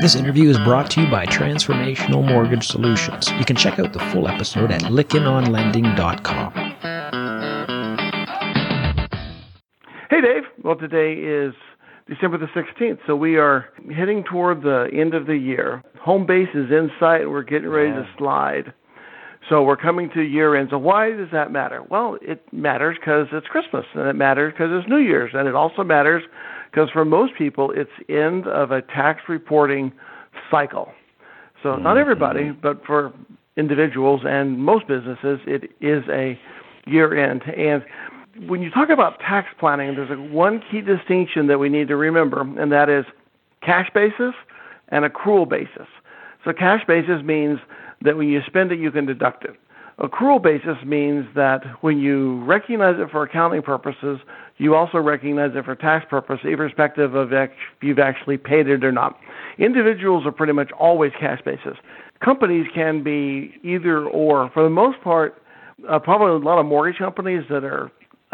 This interview is brought to you by Transformational Mortgage Solutions. You can check out the full episode at lickenonlending.com. Hey, Dave. Well, today is December the 16th, so we are heading toward the end of the year. Home base is in sight. We're getting ready to slide. So we're coming to year end. So why does that matter? Well, it matters because it's Christmas, and it matters because it's New Year's, and it also matters because for most people, it's end of a tax reporting cycle. So not everybody, but for individuals and most businesses, it is a year end. And when you talk about tax planning, there's one key distinction that we need to remember, and that is cash basis and accrual basis. So cash basis means that when you spend it, you can deduct it. Accrual basis means that when you recognize it for accounting purposes, you also recognize it for tax purposes, irrespective of if you've actually paid it or not. Individuals are pretty much always cash basis. Companies can be either or. For the most part, probably a lot of mortgage companies that are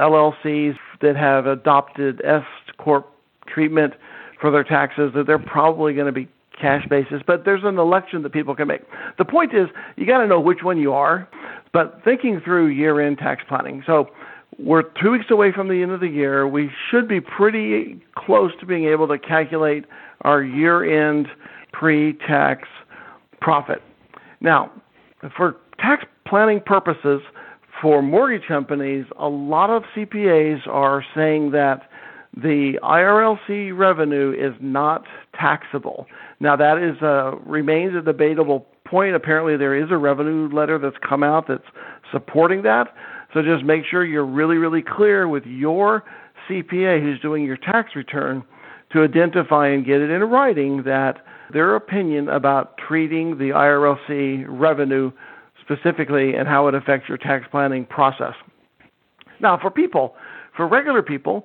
LLCs that have adopted S-Corp treatment for their taxes, that they're probably going to be cash basis, but there's an election that people can make. The point is, you got to know which one you are, but thinking through year-end tax planning. So we're 2 weeks away from the end of the year. We should be pretty close to being able to calculate our year-end pre-tax profit. Now, for tax planning purposes, for mortgage companies, a lot of CPAs are saying that the IRLC revenue is not taxable. Now, that is remains a debatable point. Apparently, there is a revenue letter that's come out that's supporting that. So just make sure you're really, really clear with your CPA who's doing your tax return to identify and get it in writing that their opinion about treating the IRLC revenue specifically and how it affects your tax planning process. Now, for regular people,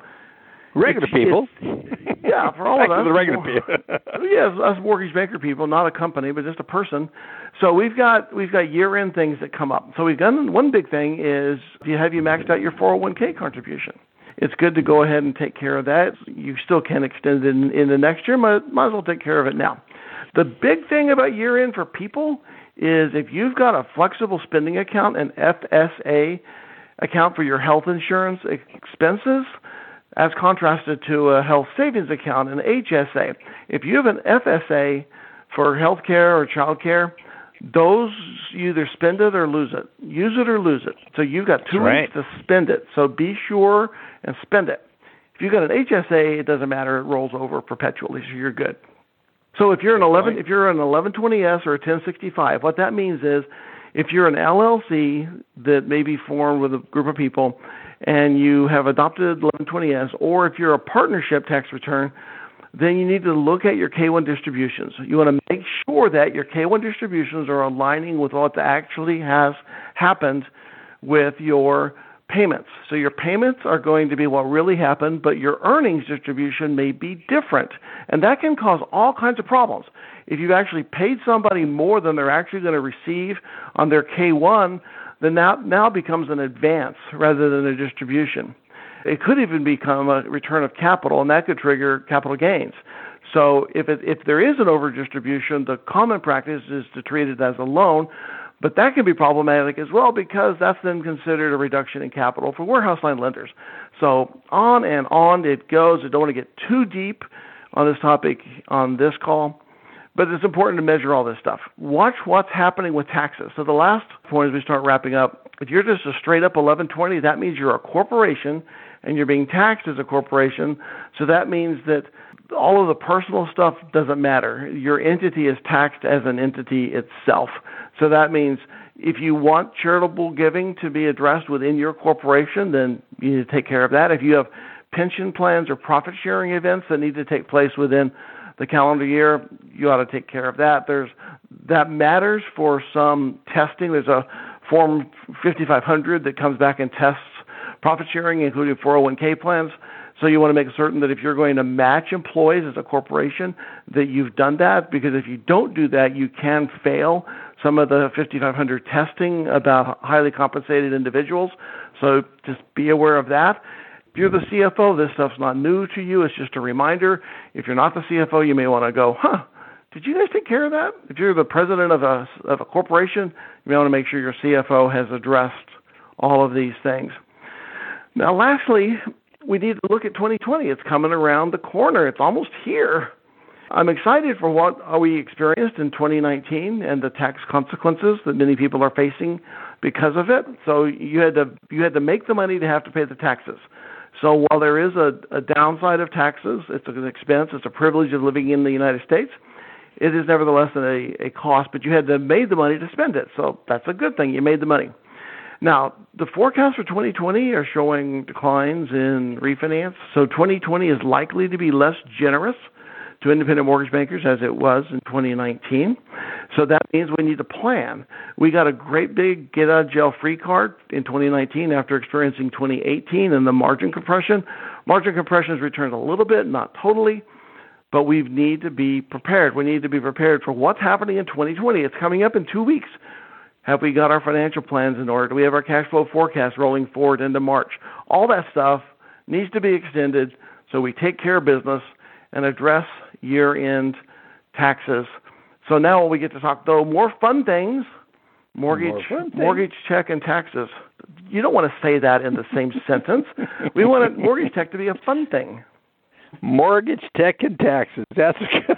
yeah, for all of us. The regular people. Yes, us mortgage banker people, not a company, but just a person. So we've got year-end things that come up. So we've done one big thing is have you maxed out your 401k contribution? It's good to go ahead and take care of that. You still can extend it in the next year. Might as well take care of it now. The big thing about year-end for people is if you've got a flexible spending account, an FSA account for your health insurance expenses, as contrasted to a health savings account, an HSA. If you have an FSA for health care or child care, those you either spend it or lose it. Use it or lose it. So you've got 2 weeks to spend it. So be sure and spend it. If you've got an HSA, it doesn't matter. It rolls over perpetually, so you're good. So if you're an 1120S or a 1065, what that means is if you're an LLC that may be formed with a group of people and you have adopted 1120S, or if you're a partnership tax return, then you need to look at your K-1 distributions. You want to make sure that your K-1 distributions are aligning with what actually has happened with your payments. So your payments are going to be what really happened, but your earnings distribution may be different. And that can cause all kinds of problems. If you've actually paid somebody more than they're actually going to receive on their K-1, then that now becomes an advance rather than a distribution. It could even become a return of capital, and that could trigger capital gains. So if there is an over-distribution, the common practice is to treat it as a loan, but that can be problematic as well because that's then considered a reduction in capital for warehouse line lenders. So on and on it goes. I don't want to get too deep on this topic on this call, but it's important to measure all this stuff. Watch what's happening with taxes. So the last point as we start wrapping up, if you're just a straight-up 1120, that means you're a corporation and you're being taxed as a corporation. So that means that all of the personal stuff doesn't matter. Your entity is taxed as an entity itself. So that means if you want charitable giving to be addressed within your corporation, then you need to take care of that. If you have pension plans or profit-sharing events that need to take place within the calendar year, you ought to take care of that. That matters for some testing. There's a Form 5500 that comes back and tests profit sharing, including 401k plans. So you want to make certain that if you're going to match employees as a corporation, that you've done that, because if you don't do that, you can fail some of the 5500 testing about highly compensated individuals. So just be aware of that. If you're the CFO, this stuff's not new to you. It's just a reminder. If you're not the CFO, you may want to go, Did you guys take care of that? If you're the president of a corporation, you want to make sure your CFO has addressed all of these things. Now, lastly, we need to look at 2020. It's coming around the corner. It's almost here. I'm excited for what we experienced in 2019 and the tax consequences that many people are facing because of it. So you had to make the money to have to pay the taxes. So while there is a downside of taxes, it's an expense, it's a privilege of living in the United States, it is nevertheless a cost, but you had to make the money to spend it. So that's a good thing. You made the money. Now, the forecasts for 2020 are showing declines in refinance. So 2020 is likely to be less generous to independent mortgage bankers as it was in 2019. So that means we need to plan. We got a great big get-out-of-jail-free card in 2019 after experiencing 2018 and the margin compression. Margin compression has returned a little bit, not totally, but we need to be prepared. We need to be prepared for what's happening in 2020. It's coming up in 2 weeks. Have we got our financial plans in order? Do we have our cash flow forecast rolling forward into March? All that stuff needs to be extended so we take care of business and address year-end taxes. So now we get to talk, though, more fun things, mortgage, check, and taxes. You don't want to say that in the same sentence. We want mortgage tech to be a fun thing. Mortgage, tech, and taxes. That's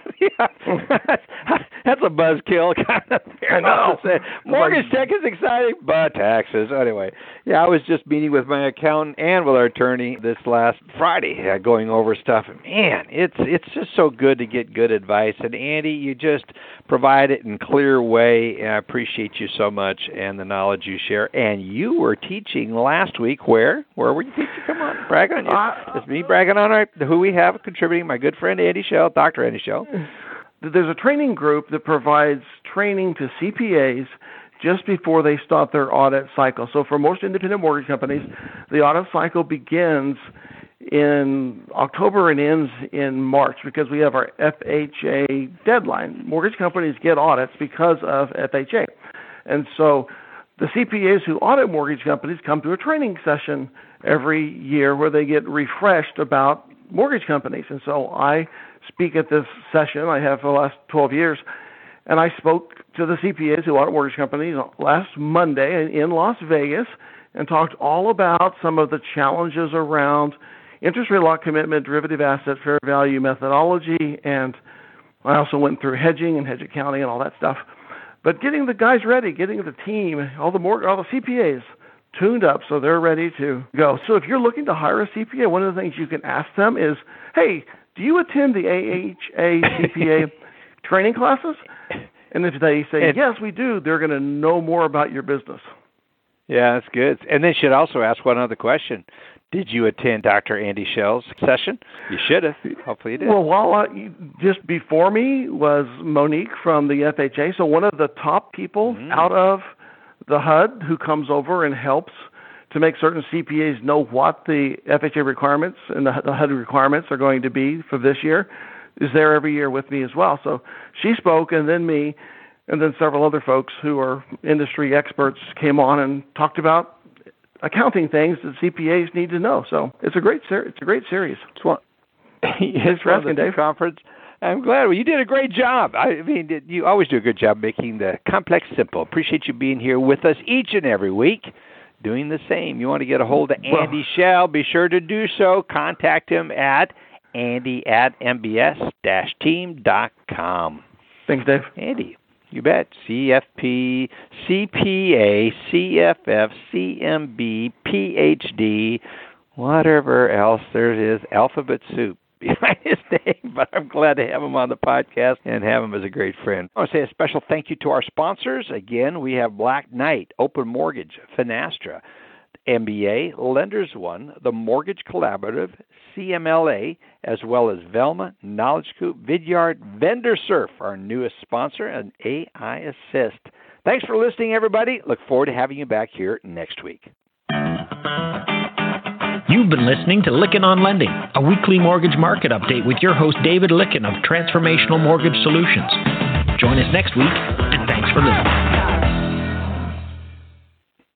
that's a buzzkill kind of thing. I know. Mortgage tech is exciting, but taxes. Anyway, yeah, I was just meeting with my accountant and with our attorney this last Friday, going over stuff. Man, it's just so good to get good advice. And Andy, you just provide it in a clear way. And I appreciate you so much and the knowledge you share. And you were teaching last week. Where were you teaching? Come on, brag on you. It's me bragging on who we have contributing, my good friend Andy Schell, Dr. Andy Schell. There's a training group that provides training to CPAs just before they start their audit cycle. So for most independent mortgage companies, the audit cycle begins in October and ends in March because we have our FHA deadline. Mortgage companies get audits because of FHA. And so the CPAs who audit mortgage companies come to a training session every year where they get refreshed about mortgage companies. And so I speak at this session. I have for the last 12 years. And I spoke to the CPAs who audit mortgage companies last Monday in Las Vegas and talked all about some of the challenges around interest rate lock commitment, derivative asset, fair value methodology, and I also went through hedging and hedge accounting and all that stuff. But getting the guys ready, getting the team, all the CPAs tuned up so they're ready to go. So if you're looking to hire a CPA, one of the things you can ask them is, hey, do you attend the AHA CPA training classes? And if they say, yes, we do, they're going to know more about your business. Yeah, that's good. And they should also ask one other question. Did you attend Dr. Andy Schell's session? You should have. Hopefully you did. Well, just before me was Monique from the FHA. So one of the top people out of the HUD who comes over and helps to make certain CPAs know what the FHA requirements and the HUD requirements are going to be for this year, is there every year with me as well. So she spoke, and then me, and then several other folks who are industry experts came on and talked about accounting things that CPAs need to know. So it's a great series. It's one of the conference. I'm glad. Well, you did a great job. I mean, you always do a good job making the complex simple. Appreciate you being here with us each and every week, doing the same. You want to get a hold of Andy Schell, be sure to do so. Contact him at andy@mbs-team.com. Thanks, Dave. Andy, you bet. CFP, CPA, CFF, CMB, PhD, whatever else there is, alphabet soup behind his name, but I'm glad to have him on the podcast and have him as a great friend. I want to say a special thank you to our sponsors. Again, we have Black Knight, Open Mortgage, Finastra, MBA, Lenders One, the Mortgage Collaborative, CMLA, as well as Velma, Knowledge Coop, Vidyard, VendorSurf, our newest sponsor, and AI Assist. Thanks for listening, everybody. Look forward to having you back here next week. You've been listening to Lykken on Lending, a weekly mortgage market update with your host David Lykken of Transformational Mortgage Solutions. Join us next week, and thanks for listening.